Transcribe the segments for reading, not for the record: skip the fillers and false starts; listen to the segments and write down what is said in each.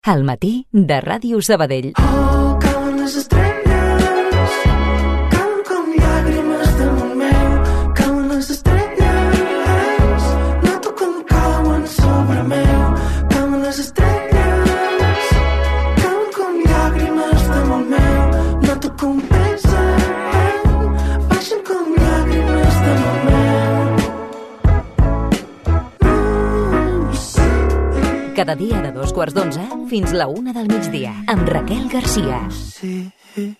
Al matí de Ràdio Sabadell. Oh, cauen les estrelles, cauen com llàgrimes damunt meu, cauen les estrelles, noto com cauen sobre meu, cauen les estrelles, cauen com llàgrimes damunt meu, noto com pesen, baixen com llàgrimes damunt meu. Cada dia de 2:15 fins la 1 del migdia, amb Raquel Garcia. Sí.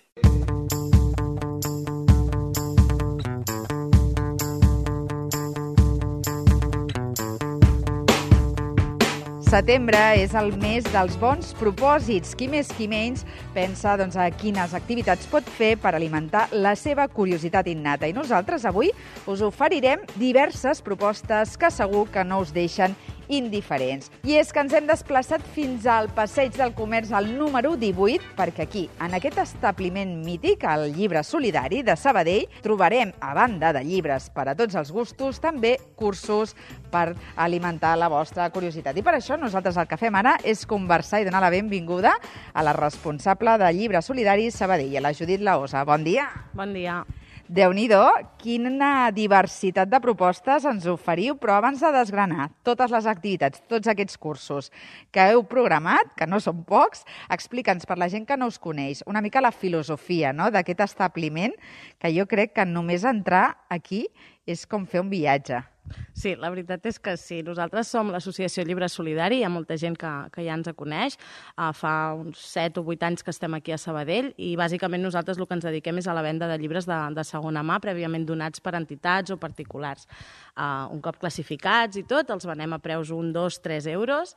Setembre és el mes dels bons propòsits. Qui més qui menys pensa a quines activitats pot fer per alimentar la seva curiositat innata. I nosaltres avui us oferirem diverses propostes que segur que no us deixen indiferents. I és que ens hem desplaçat fins al Passeig del Comerç, al número 18, perquè aquí, en aquest establiment mític, el Llibre Solidari de Sabadell, trobarem, a banda de llibres per a tots els gustos, també cursos per alimentar la vostra curiositat. I per això nosaltres el que fem ara és conversar i donar la benvinguda a la responsable de Llibre Solidari Sabadell, a la Judit Laosa. Bon dia. Bon dia. Déu-n'hi-do, quina diversitat de propostes ens oferiu, però abans de desgranar totes les activitats, tots aquests cursos que heu programat, que no són pocs, explica'ns per la gent que no us coneix una mica la filosofia, no?, d'aquest establiment, que jo crec que només entrar aquí és com fer un viatge. Sí, la veritat és que sí. Nosaltres som l'Associació Llibre Solidari, hi ha molta gent que ja ens coneix. Fa uns 7 o 8 anys que estem aquí a Sabadell i bàsicament nosaltres el que ens dediquem és a la venda de llibres de segona mà, prèviament donats per entitats o particulars. Un cop classificats i tot, els venem a preus 1, 2, 3 euros.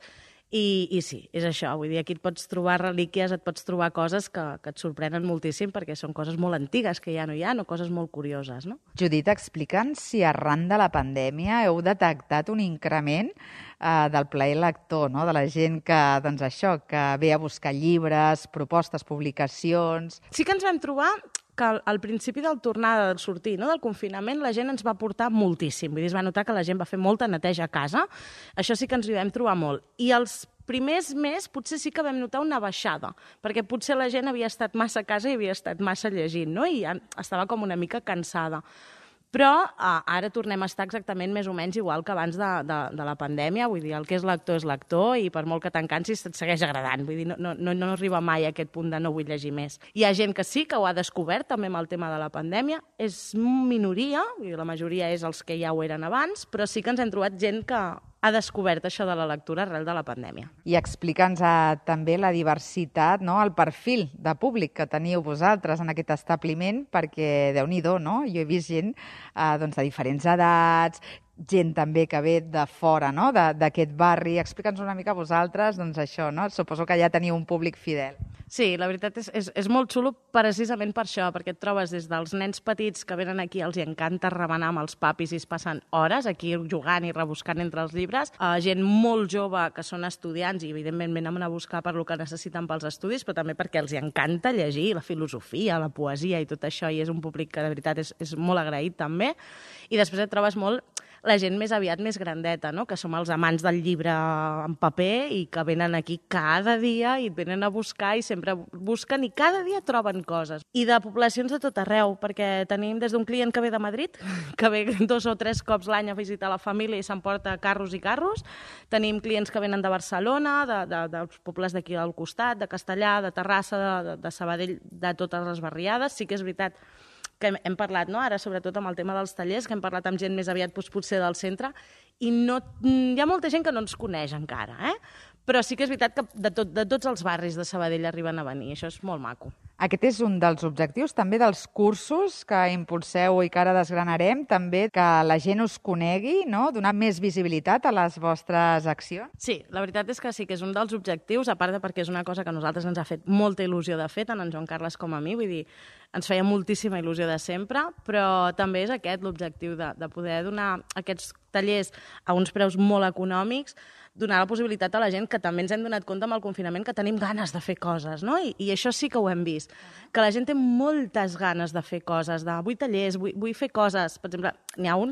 I sí, és això, vull dir, aquí et pots trobar relíquies, et pots trobar coses que et sorprenen moltíssim perquè són coses molt antigues que ja no hi ha o coses molt curioses, no? Judit, explica'ns si arran de la pandèmia heu detectat un increment del plaer lector, no?, de la gent que, que ve a buscar llibres, propostes, publicacions... Sí que ens vam trobar que al principi del tornada, del sortir, no, del confinament, la gent ens va portar moltíssim. Vull dir, es va notar que la gent va fer molta neteja a casa. Això sí que ens hi vam trobar molt. I els primers mesos potser sí que vam notar una baixada, perquè potser la gent havia estat massa a casa i havia estat massa llegint, no? I ja estava com una mica cansada. Però ara tornem a estar exactament més o menys igual que abans de la pandèmia. Vull dir, el que és lector i per molt que te'n cansis et segueix agradant. Vull dir, no arriba mai a aquest punt de no vull llegir més. Hi ha gent que sí que ho ha descobert també amb el tema de la pandèmia. És minoria, la majoria és els que ja ho eren abans, però sí que ens hem trobat gent que ha descobert això de la lectura arrel de la pandèmia. I explica'ns també la diversitat, no?, el perfil de públic que teniu vosaltres en aquest establiment, perquè Déu-n'hi-do, no? Jo he vist gent de diferents edats, gent també que ve de fora, no?, d'aquest barri. Explica'ns una mica vosaltres, això, no? Suposo que ja teniu un públic fidel. Sí, la veritat és molt xulo precisament per això, perquè et trobes des dels nens petits que venen aquí, els hi encanta remenar amb els papis i es passen hores aquí jugant i rebuscant entre els llibres, gent molt jove que són estudiants i evidentment venen a buscar per lo que necessiten pels estudis, però també perquè els hi encanta llegir la filosofia, la poesia i tot això, i és un públic que de veritat és molt agraït també. I després et trobes molt la gent més aviat més grandeta, no?, que som els amants del llibre en paper i que venen aquí cada dia i et venen a buscar i sempre busquen i cada dia troben coses. I de poblacions de tot arreu, perquè tenim des d'un client que ve de Madrid, que ve 2 o 3 cops l'any a visitar la família i s'emporta carros i carros. Tenim clients que venen de Barcelona, dels pobles d'aquí al costat, de Castellà, de Terrassa, de Sabadell, de totes les barriades. Sí que és veritat que hem parlat, no?, ara sobretot amb el tema dels tallers, que hem parlat amb gent més aviat potser del centre, i hi ha molta gent que no ens coneix encara, però sí que és veritat que de tots els barris de Sabadell arriben a venir, això és molt maco. Aquest és un dels objectius també dels cursos que impulseu i que ara desgranarem, també que la gent us conegui, no?, donar més visibilitat a les vostres accions. Sí, la veritat és que sí que és un dels objectius, a part de perquè és una cosa que a nosaltres ens ha fet molta il·lusió de fer, tant en Joan Carles com a mi, vull dir, ens feia moltíssima il·lusió de sempre, però també és aquest l'objectiu de poder donar aquests tallers a uns preus molt econòmics, donar la possibilitat a la gent que també ens hem donat compte amb el confinament que tenim ganes de fer coses, no? I això sí que ho hem vist, que la gent té moltes ganes de fer coses, de vull tallers, vull fer coses. Per exemple, n'hi ha un que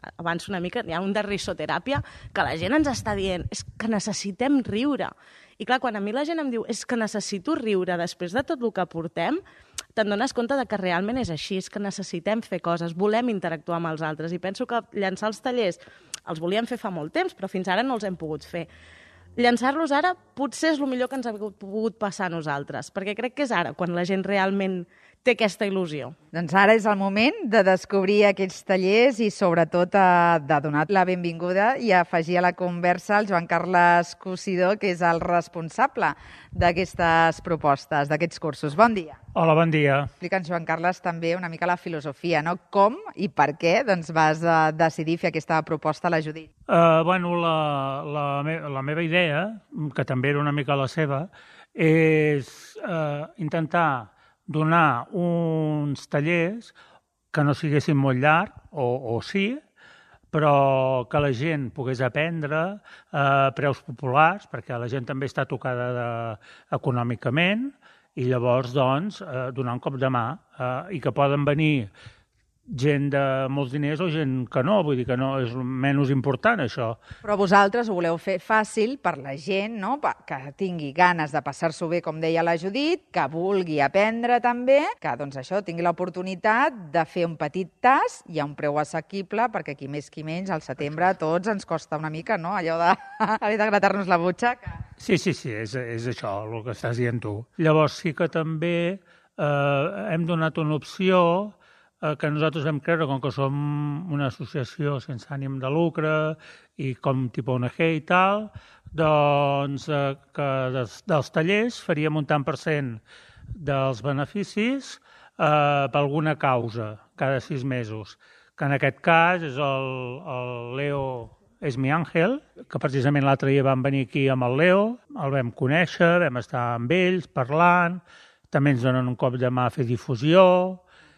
abans una mica, hi ha un de risoteràpia, que la gent ens està dient és que necessitem riure. I clar, quan a mi la gent em diu és que necessito riure després de tot el que portem, te'n dones compte de que realment és així, és que necessitem fer coses, volem interactuar amb els altres. I penso que llançar els tallers els volíem fer fa molt temps, però fins ara no els hem pogut fer. Llançar-los ara potser és el millor que ens ha pogut passar a nosaltres, perquè crec que és ara quan la gent realment té aquesta il·lusió. Doncs ara és el moment de descobrir aquests tallers i sobretot de donar la benvinguda i afegir a la conversa el Joan Carles Cosidó, que és el responsable d'aquestes propostes, d'aquests cursos. Bon dia. Hola, bon dia. Explica'ns, Joan Carles, també una mica la filosofia, no? Com i per què vas decidir fer aquesta proposta a la Judit? Bueno, la meva idea, que també era una mica la seva, és intentar donar uns tallers que no siguessin molt llarg, o sí, però que la gent pogués aprendre a preus populars, perquè la gent també està tocada econòmicament, i llavors, doncs, donar un cop de mà, i que poden venir gent de molts diners o gent que no, vull dir que no és menys important, això. Però vosaltres ho voleu fer fàcil per la gent, no? Que tingui ganes de passar-s'ho bé, com deia la Judit, que vulgui aprendre també, que doncs això tingui l'oportunitat de fer un petit tast i a un preu assequible, perquè qui més qui menys, al setembre a tots ens costa una mica, no?, allò de gratar-nos la butxaca. Sí, és això el que estàs dient tu. Llavors sí que també hem donat una opció que nosaltres vam creure, com que som una associació sense ànim de lucre i com tipus ONG i tal, doncs que dels tallers faríem un tant % dels beneficis per alguna causa cada 6 mesos, que en aquest cas és el Leo és mi àngel, que precisament l'altre dia vam venir aquí amb el Leo, el vam conèixer, vam estar amb ells parlant, també ens donen un cop de mà a fer difusió,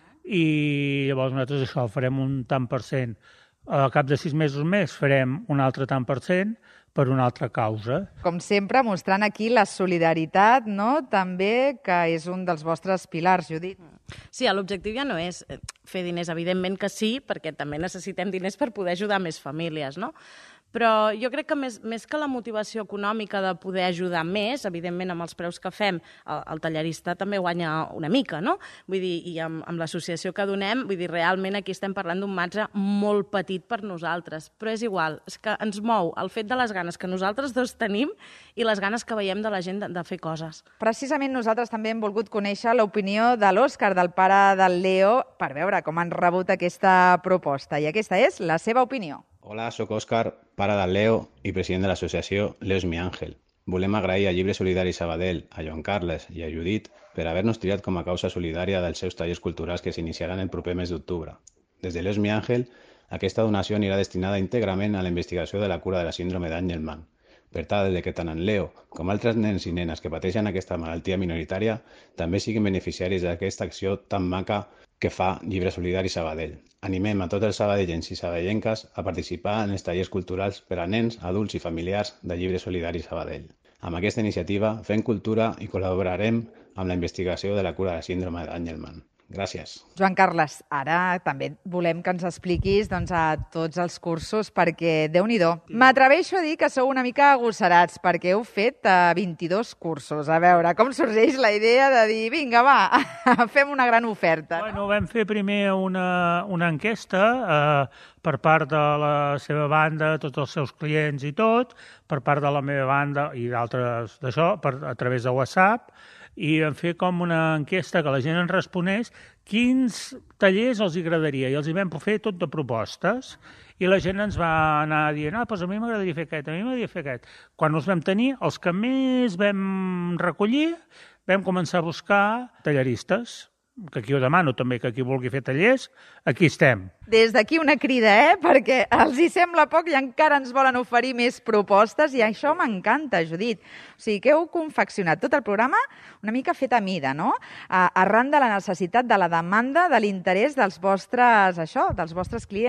i llavors nosaltres això farem un tant %. Al cap de 6 mesos més farem un altre tant % per una altra causa. Com sempre, mostrant aquí la solidaritat, no?, també, que és un dels vostres pilars, Judit. Sí, l'objectiu ja no és fer diners, evidentment que sí, perquè també necessitem diners per poder ajudar més famílies, no? Però jo crec que més que la motivació econòmica de poder ajudar més, evidentment amb els preus que fem, el tallerista també guanya una mica, no? Vull dir, i amb l'associació que donem, vull dir, realment aquí estem parlant d'un marge molt petit per nosaltres, però és igual, és que ens mou el fet de les ganes que nosaltres dos tenim i les ganes que veiem de la gent de fer coses. Precisament nosaltres també hem volgut conèixer l'opinió de l'Òscar, del pare del Leo, per veure com han rebut aquesta proposta, i aquesta és la seva opinió. Hola, soc Òscar, pare del Leo i president de l'associació Leo és mi àngel. Volem agrair a Llibre Solidari Sabadell, a Joan Carles i a Judit per haver-nos triat com a causa solidària dels seus tallers culturals que s'iniciaran el proper mes d'octubre. Des de Leo és mi àngel, aquesta donació anirà destinada íntegrament a la investigació de la cura de la síndrome d'Angelman, per tal que tant en Leo com altres nens i nenes que pateixen aquesta malaltia minoritària també siguin beneficiaris d'aquesta acció tan maca que fa Llibre Solidari Sabadell. Animem a tots els sabadellencs i sabadellenques a participar en els tallers culturals per a nens, adults i familiars de Llibre Solidari Sabadell. Amb aquesta iniciativa fem cultura i col·laborarem amb la investigació de la cura de la síndrome d'Angelman. Gràcies. Joan Carles, ara també volem que ens expliquis a tots els cursos, perquè Déu-n'hi-do. M'atreveixo a dir que sou una mica agosserats, perquè heu fet 22 cursos. A veure, com sorgeix la idea de dir, vinga, va, fem una gran oferta. Bueno, vam fer primer una enquesta per part de la seva banda, tots els seus clients i tot, per part de la meva banda i d'altres d'això, a través de WhatsApp, i vam fer com una enquesta que la gent ens responés quins tallers els agradaria, i els hi vam fer tot de propostes, i la gent ens va anar dient, doncs a mi m'agradaria fer aquest, a mi m'agradaria fer aquest. Quan els vam tenir, els que més vam recollir, vam començar a buscar talleristes, que aquí ho demano també, que qui vulgui fer tallers, aquí estem. Des d'aquí una crida, perquè els hi sembla poc i encara ens volen oferir més propostes, i això m'encanta, Judit. O sigui, que heu confeccionat tot el programa una mica fet a mida, no? Arran de la necessitat, de la demanda, de l'interès dels vostres clients.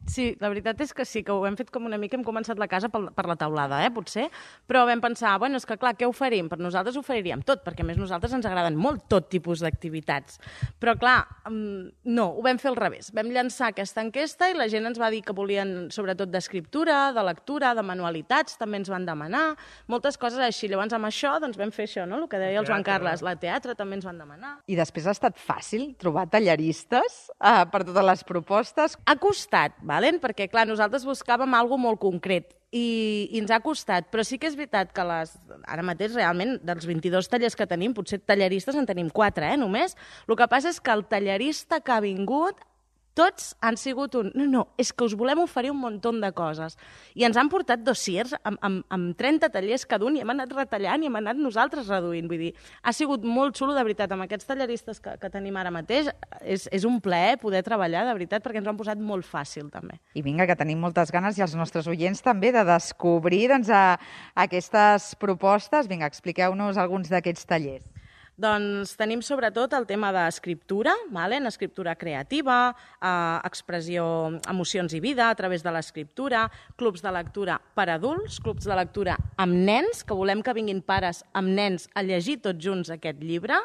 Sí, la veritat és que sí, que ho hem fet com una mica, hem començat la casa per la teulada, potser, però vam pensar, bueno, és que clar, què oferim? Per nosaltres oferiríem tot, perquè a més nosaltres ens agraden molt tot tipus d'activitats. Però clar, no, ho vam fer al revés. Vam llançar aquesta enquesta i la gent ens va dir que volien sobretot d'escriptura, de lectura, de manualitats, també ens van demanar, moltes coses així. Llavors amb això doncs vam fer això, no? El que deia el Joan Carles, la teatre també ens van demanar. I després ha estat fàcil trobar tallaristes per totes les propostes? Ha costat, perquè, clar, nosaltres buscàvem alguna molt concret i ens ha costat, però sí que és veritat que ara mateix, realment, dels 22 tallers que tenim, potser tallaristes en tenim 4, només. El que passa és que el tallerista que ha vingut, tots han sigut no, és que us volem oferir un munt de coses. I ens han portat dossiers amb 30 tallers cada un i hem anat retallant i hem anat nosaltres reduint. Vull dir, ha sigut molt xulo, de veritat, amb aquests talleristes que tenim ara mateix. És un plaer poder treballar, de veritat, perquè ens ho han posat molt fàcil, també. I vinga, que tenim moltes ganes, i els nostres oients també, de descobrir aquestes propostes. Vinga, expliqueu-nos alguns d'aquests tallers. Doncs tenim sobretot el tema d'escriptura, escriptura creativa, expressió, emocions i vida a través de l'escriptura, clubs de lectura per adults, clubs de lectura amb nens, que volem que vinguin pares amb nens a llegir tots junts aquest llibre.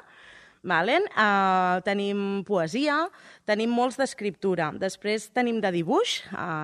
Tenim poesia, tenim molts d'escriptura. Després tenim de dibuix,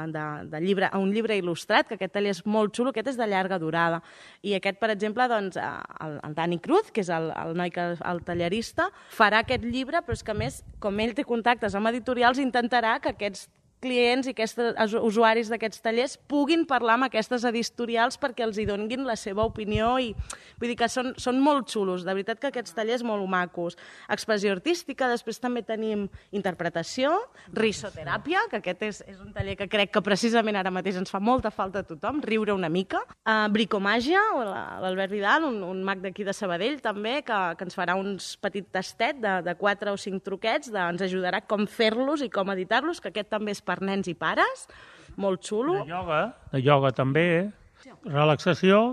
un llibre il·lustrat, que aquest taller és molt xulo, aquest és de llarga durada. I aquest, per exemple, el Dani Cruz, que és el noi, el tallerista, farà aquest llibre, però és que a més, com ell té contactes amb editorials, intentarà que aquests clients i aquests usuaris d'aquests tallers puguin parlar amb aquestes editorials perquè els hi donin la seva opinió i vull dir que són molt xulos, de veritat que aquests tallers molt macos. Expressió artística, després també tenim interpretació, risoteràpia, que aquest és un taller que crec que precisament ara mateix ens fa molta falta a tothom, riure una mica, bricomàgia, l'Albert Vidal, un mag d'aquí de Sabadell també, que ens farà uns petit tastet de 4 o 5 truquets, ens ajudarà com fer-los i com editar-los, que aquest també és per nens i pares, molt xulo. De ioga també, relaxació,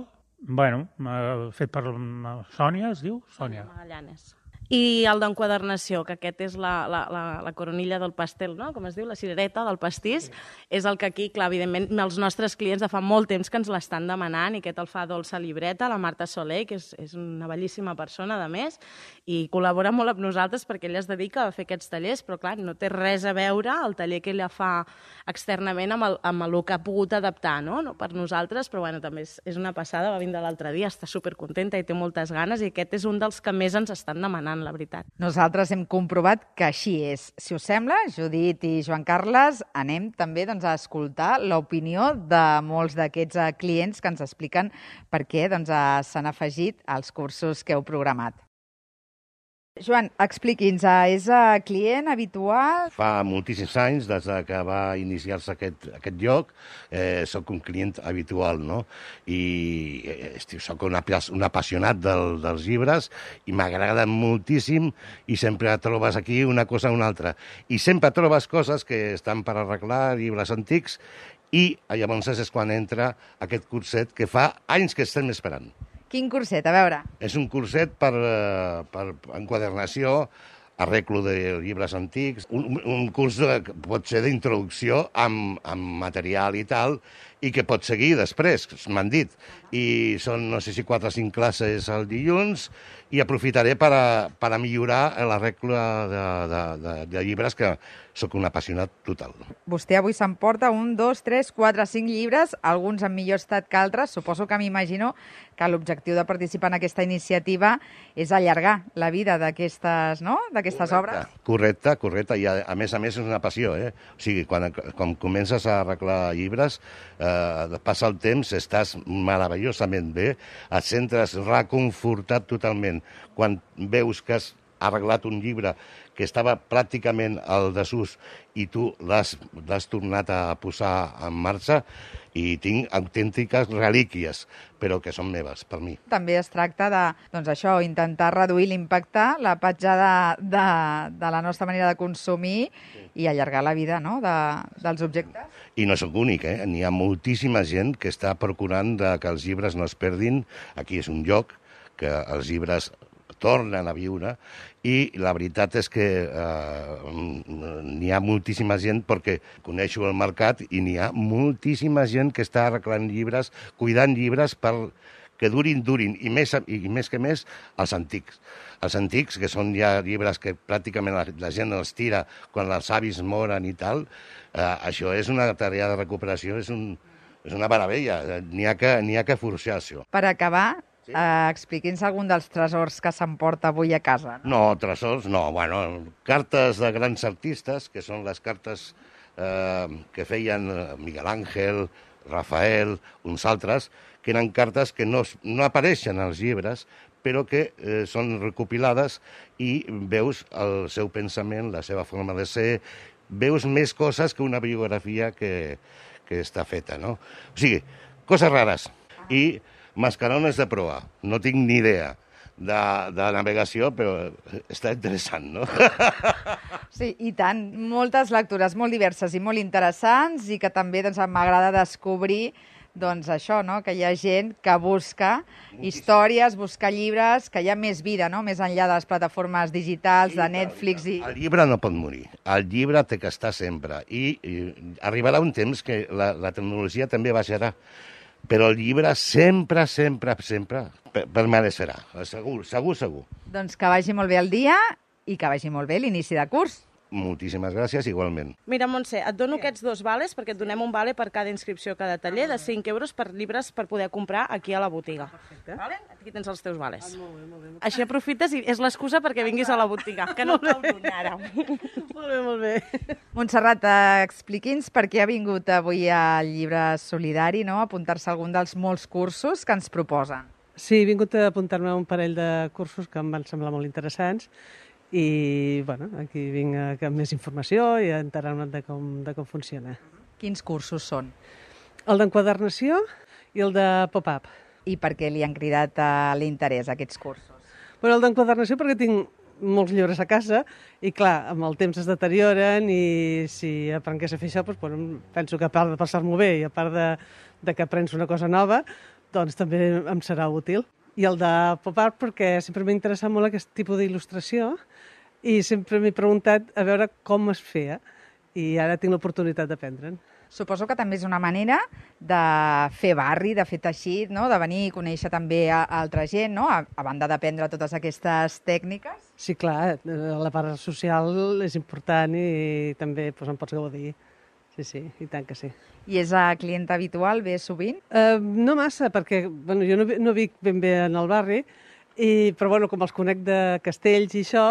fet per Sònia, es diu? Sònia Magallanes. I el d'enquadernació, que aquest és la coronilla del pastel, no? Com es diu, la cirereta del pastís, és el que aquí, clar, evidentment, els nostres clients de fa molt temps que ens l'estan demanant i aquest el fa Dolça Libreta, la Marta Soler, que és una bellíssima persona, a més, i col·labora molt amb nosaltres perquè ella es dedica a fer aquests tallers, però clar, no té res a veure el taller que ella fa externament amb el que ha pogut adaptar, no? Per nosaltres, però també és una passada, va vindre l'altre dia, està supercontenta i té moltes ganes i aquest és un dels que més ens estan demanant, la veritat. Nosaltres hem comprovat que així és. Si us sembla, Judit i Joan Carles, anem també a escoltar l'opinió de molts d'aquests clients que ens expliquen per què s'han afegit als cursos que heu programat. Joan, expliqui'ns, és client habitual? Fa moltíssims anys, des que va iniciar-se aquest lloc, soc un client habitual, no? I soc un apassionat dels llibres i m'agrada moltíssim i sempre trobes aquí una cosa o una altra. I sempre trobes coses que estan per arreglar, llibres antics, i llavors és quan entra aquest curset que fa anys que estem esperant. Quin curset? A veure. És un curset per enquadernació, arreglo de llibres antics, un curs que pot ser d'introducció amb material i tal, i que pot seguir després, m'han dit. I són, no sé si 4 o 5 classes al dilluns, i aprofitaré per a millorar l'arreglo de llibres, que sóc un apassionat total. Vostè avui s'emporta 1, 2, 3, 4, 5 llibres, alguns en millor estat que altres. Suposo que m'imagino que l'objectiu de participar en aquesta iniciativa és allargar la vida d'aquestes obres. Correcte, i a més és una passió, O sigui, quan comences a arreglar llibres, passa el temps, estàs meravellosament bé, et sentes reconfortat totalment. Quan veus que has arreglat un llibre que estava pràcticament al desús i tu l'has tornat a posar en marxa, i tinc autèntiques relíquies, però que són meves, per mi. També es tracta intentar reduir l'impacte, la petjada de la nostra manera de consumir i allargar la vida dels objectes. I no sóc únic, n'hi ha moltíssima gent que està procurant que els llibres no es perdin. Aquí és un lloc que els llibres tornen a viure, i la veritat és que n'hi ha moltíssima gent, perquè coneixo el mercat, i n'hi ha moltíssima gent que està arreglant llibres, cuidant llibres per que durin, i més que més, els antics. Els antics, que són ja llibres que pràcticament la gent els tira quan els avis moren i tal, això és una tarea de recuperació, és una meravella, n'hi ha que forçar això. Per acabar, expliqui'ns algun dels tresors que s'emporta avui a casa. No, tresors no. Bueno, cartes de grans artistes, que són les cartes que feien Miguel Ángel, Rafael, uns altres, que eren cartes que no apareixen als llibres, però que són recopilades i veus el seu pensament, la seva forma de ser, veus més coses que una biografia que està feta, no? O sigui, coses rares. I mascarones de proa. No tinc ni idea de navegació, però està interessant, no? Sí, i tant. Moltes lectures molt diverses i molt interessants i que també m'agrada descobrir això, no? Que hi ha gent que busca històries, busca llibres, que hi ha més vida, no? Més enllà de les plataformes digitals, de Netflix i... El llibre no pot morir. El llibre té que estar sempre. I arribarà un temps que la tecnologia també baixarà. Però el llibre sempre permanecerà. Segur. Doncs que vagi molt bé el dia i que vagi molt bé l'inici de curs. Moltíssimes gràcies, igualment. Mira, Montse, et dono aquests 2 vales, perquè et donem un vale per cada inscripció a cada taller, de 5 euros per llibres per poder comprar aquí a la botiga. Perfecte. Vale? Aquí tens els teus vales. Molt bé. Així aprofites i és l'excusa perquè vinguis a la botiga, que no cal lluny ara. Molt bé. Montserrat, expliqui'ns per què ha vingut avui al Llibre Solidari, no? A apuntar-se a algun dels molts cursos que ens proposen. Sí, he vingut a apuntar-me a un parell de cursos que em van semblar molt interessants i aquí vinc amb més informació i a enterar-me de com funciona. Quins cursos són? El d'enquadernació i el de pop-up. I per què li han cridat l'interès a aquests cursos? El d'enquadernació perquè tinc molts llibres a casa i, clar, amb el temps es deterioren i si aprengués a fer això, penso que a part de passar-m'ho bé i a part de que aprens una cosa nova, doncs també em serà útil. I el de pop-art perquè sempre m'ha interessat molt aquest tipus d'il·lustració i sempre m'he preguntat a veure com es feia i ara tinc l'oportunitat d'aprendre'n. Suposo que també és una manera de fer barri, de fer teixit, no? De venir i conèixer també a altra gent, no? A banda d'aprendre totes aquestes tècniques. Sí, clar, la part social és important i també en pots gaudir. Sí, i tant que sí. I és client habitual, ve sovint? No massa, perquè jo no vic ben bé en el barri, però com els conec de castells i això,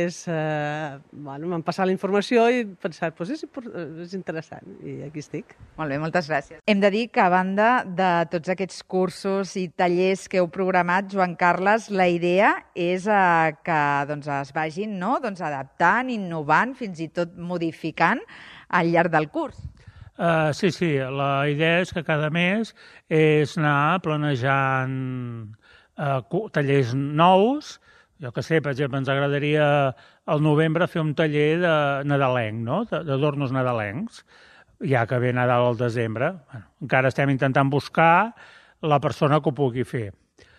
m'han passat la informació i he pensat, és interessant, i aquí estic. Molt bé, moltes gràcies. Hem de dir que, a banda de tots aquests cursos i tallers que heu programat, Joan Carles, la idea és que es vagin adaptant, innovant, fins i tot modificant al llarg del curs. Sí, la idea és que cada mes és anar planejant tallers nous. Jo que sé, per exemple, ens agradaria al novembre fer un taller de nadalenc, no? D'adornos nadalencs, ja que ve Nadal al desembre. Encara estem intentant buscar la persona que ho pugui fer.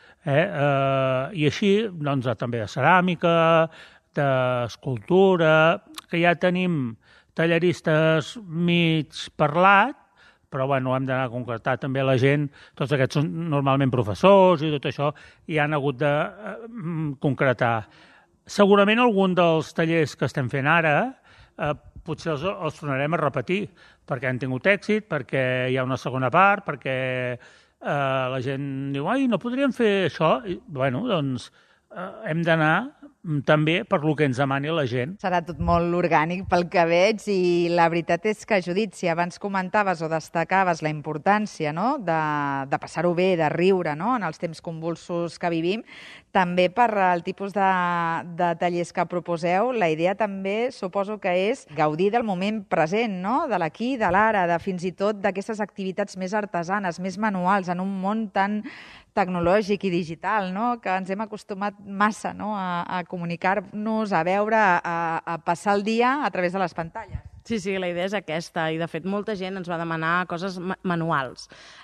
I així, també de ceràmica, d'escultura, que ja tenim talleristes mig parlat, però hem d'anar a concretar també la gent, tots aquests són normalment professors i tot això, i han hagut de concretar. Segurament algun dels tallers que estem fent ara potser els tornarem a repetir, perquè han tingut èxit, perquè hi ha una segona part, perquè la gent diu, no podríem fer això? I, hem d'anar també per lo que ens demani la gent. Serà tot molt orgànic pel que veig i la veritat és que, Judit, si abans comentaves o destacaves la importància de passar-ho bé, de riure en els temps convulsos que vivim, també per el tipus de tallers que proposeu, la idea també suposo que és gaudir del moment present, de l'aquí, de l'ara, de fins i tot d'aquestes activitats més artesanes, més manuals, en un món tan tecnològic i digital, que ens hem acostumat massa a comunicar-nos, a veure, a passar el dia a través de les pantalles. Sí, la idea és aquesta, i de fet molta gent ens va demanar coses manuals.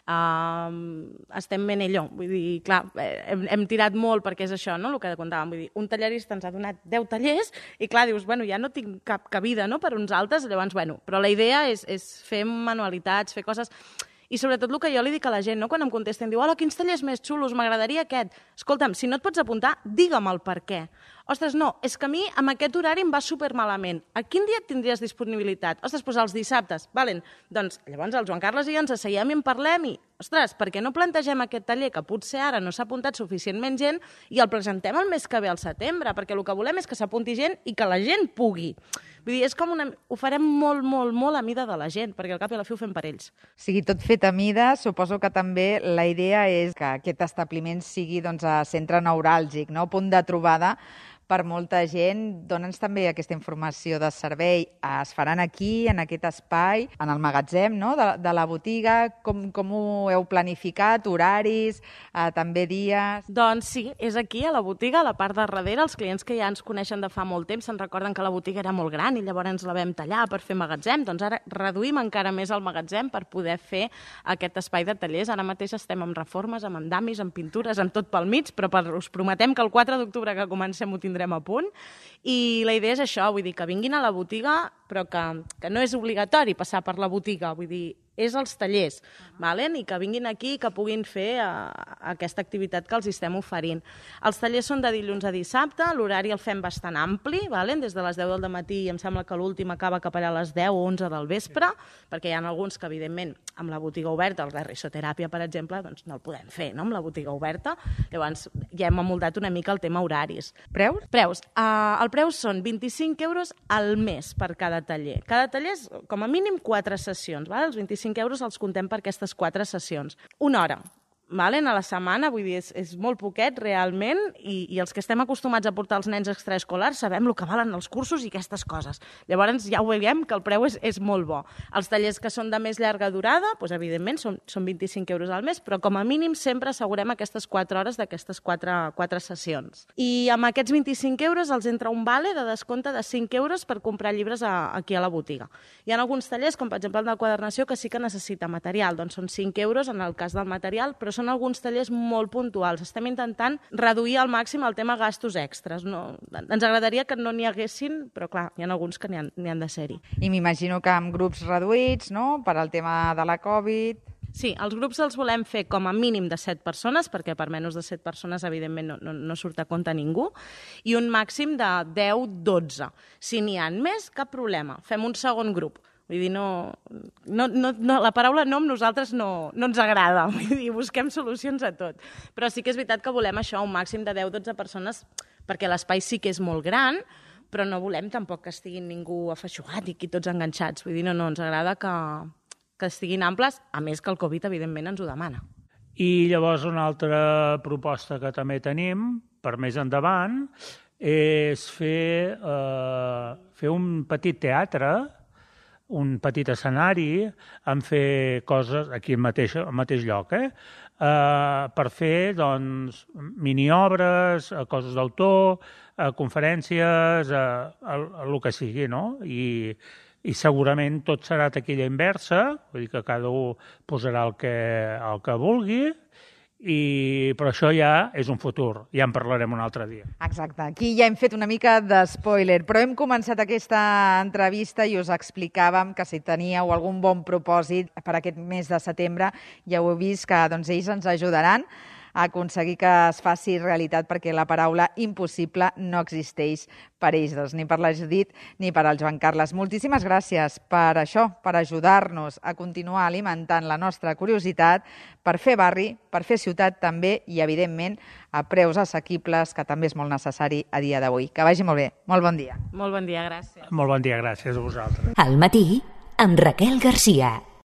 Estem ben allò, vull dir, clar, hem tirat molt perquè és això, no?, el que contàvem, vull dir, un tallerista ens ha donat 10 tallers i clar, dius, bueno, ja no tinc cap cabida, no?, per uns altres, llavors, bueno, però la idea és fer manualitats, fer coses... I sobretot el que jo li dic a la gent, no? Quan em contesten, diu, hola, quins tallers més xulos, m'agradaria aquest. Escolta'm, si no et pots apuntar, digue'm el per què. Ostres, no, és que a mi amb aquest horari em va supermalament. A quin dia tindries disponibilitat? Ostres, doncs els dissabtes. Valen. Doncs llavors el Joan Carles i jo ens asseiem i en parlem i, ostres, per què no plantegem aquest taller que potser ara no s'ha apuntat suficientment gent i el presentem el mes que ve al setembre? Perquè el que volem és que s'apunti gent i que la gent pugui. Vull dir, és com ho farem molt, molt, molt a mida de la gent, perquè al cap i a la fi ho fem per ells. O sigui, tot fet a mida, suposo que també la idea és que aquest establiment sigui doncs, a centre neuràlgic, no? Punt de trobada per molta gent. Dóna'ns també aquesta informació de servei. Es faran aquí, en aquest espai, en el magatzem, no?, de la botiga. Com ho heu planificat? Horaris, també dies? Doncs sí, és aquí, a la botiga, a la part de darrere. Els clients que ja ens coneixen de fa molt temps se'n recorden que la botiga era molt gran i llavors la vam tallar per fer magatzem. Doncs ara reduïm encara més el magatzem per poder fer aquest espai de tallers. Ara mateix estem amb reformes, amb andamis, amb pintures, amb tot pel mig, però us prometem que el 4 d'octubre que comencem ho tindrem a punt. I la idea és això, vull dir, que vinguin a la botiga, però que no és obligatori passar per la botiga, vull dir, és els tallers, i que vinguin aquí i que puguin fer aquesta activitat que els estem oferint. Els tallers són de dilluns a dissabte, l'horari el fem bastant ampli, des de les 10 del matí i em sembla que l'últim acaba cap allà a les 10 o 11 del vespre, perquè hi ha alguns que, evidentment, amb la botiga oberta, el de risoteràpia, per exemple, doncs no el podem fer, no?, amb la botiga oberta. Llavors, ja hem amoldat una mica el tema horaris. Preus? Preus. El preu són 25 euros al mes per cada taller. Cada taller és, com a mínim, 4 sessions. Els 25 euros els contem per aquestes 4 sessions. Una hora. A la setmana, vull dir, és molt poquet realment, i els que estem acostumats a portar els nens extraescolars sabem el que valen els cursos i aquestes coses. Llavors ja ho veiem que el preu és molt bo. Els tallers que són de més llarga durada, doncs, evidentment, són 25 euros al mes, però com a mínim sempre assegurem aquestes 4 hores d'aquestes 4 sessions. I amb aquests 25 euros els entra un vale de descompte de 5 euros per comprar llibres aquí a la botiga. Hi ha alguns tallers, com per exemple el de quadernació, que sí que necessita material, doncs són 5 euros en el cas del material, però són alguns tallers molt puntuals. Estem intentant reduir al màxim el tema gastos extras. Ens agradaria que no n'hi haguessin, però clar, hi ha alguns que n'hi han de ser-hi. I m'imagino que amb grups reduïts, no?, per al tema de la Covid. Sí, els grups els volem fer com a mínim de 7 persones, perquè per menys de 7 persones, evidentment, no surt a compte ningú, i un màxim de 10-12. Si n'hi ha més, cap problema. Fem un segon grup. Vull dir, la paraula no amb nosaltres no ens agrada. Vull dir, busquem solucions a tot. Però sí que és veritat que volem això, un màxim de 10-12 persones, perquè l'espai sí que és molt gran, però no volem tampoc que estiguin ningú afeixugat i aquí tots enganxats. Vull dir, no, ens agrada que estiguin amples, a més que el Covid, evidentment, ens ho demana. I llavors una altra proposta que també tenim, per més endavant, és fer un petit teatre, un petit escenari, en fer coses aquí al mateix lloc, per fer doncs, miniobres, coses d'autor, conferències, el que sigui, no? I segurament tot serà taquilla inversa, vull dir que cada un posarà el que vulgui, però això ja és un futur, ja en parlarem un altre dia. Exacte, aquí ja hem fet una mica de spoiler, però hem començat aquesta entrevista i us explicàvem que si teníeu algun bon propòsit per aquest mes de setembre, ja ho heu vist que doncs, ells ens ajudaran a aconseguir que es faci realitat, perquè la paraula impossible no existeix per ells dos, ni per la Judit ni per al Joan Carles. Moltíssimes gràcies per això, per ajudar-nos a continuar alimentant la nostra curiositat, per fer barri, per fer ciutat també i, evidentment, a preus assequibles, que també és molt necessari a dia d'avui. Que vagi molt bé. Molt bon dia. Molt bon dia, gràcies. Molt bon dia, gràcies a vosaltres. Al matí, amb Raquel Garcia.